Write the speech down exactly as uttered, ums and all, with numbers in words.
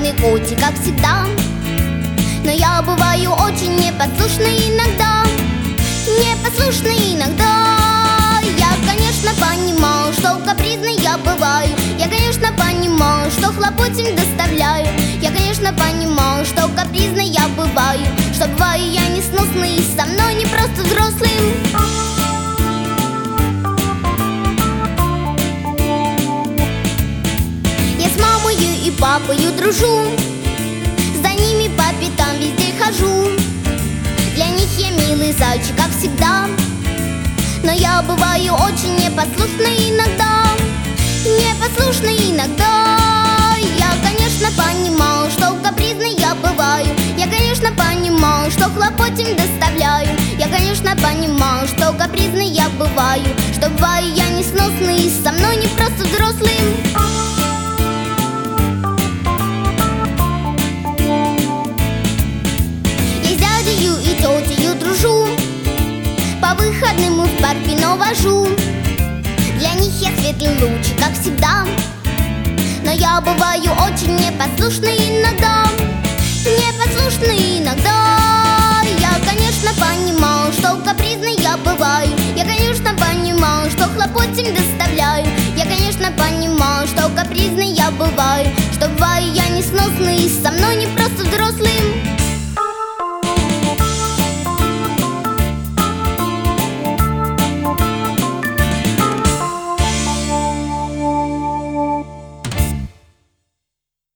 умный котик, как всегда. Но я бываю очень непослушной иногда, непослушной иногда. Я, конечно, понимаю, что капризной я бываю. Я, конечно, понимаю, что хлопот им доставляю. Я, конечно, понимаю, что капризной я бываю, что бываю я несносной и со мной не просто взрослым. Я с мамою и папою дружу, за ними по пятам везде хожу. Для них я милый зайчик, как всегда. Но я бываю очень непослушной иногда, непослушной иногда. Я, конечно, понимаю, что капризной я бываю. Я, конечно, понимаю, что хлопот им доставляю. Я, конечно, понимаю, что капризной я бываю, что бываю я несносный и со мной не просто взрослым. Я с дядею и тетею дружу, по выходным в парк вино вожу. Для них я светлый лучик, как всегда. Но я бываю очень непослушной иногда, непослушной иногда. Я, конечно, понимаю, что капризной я бываю.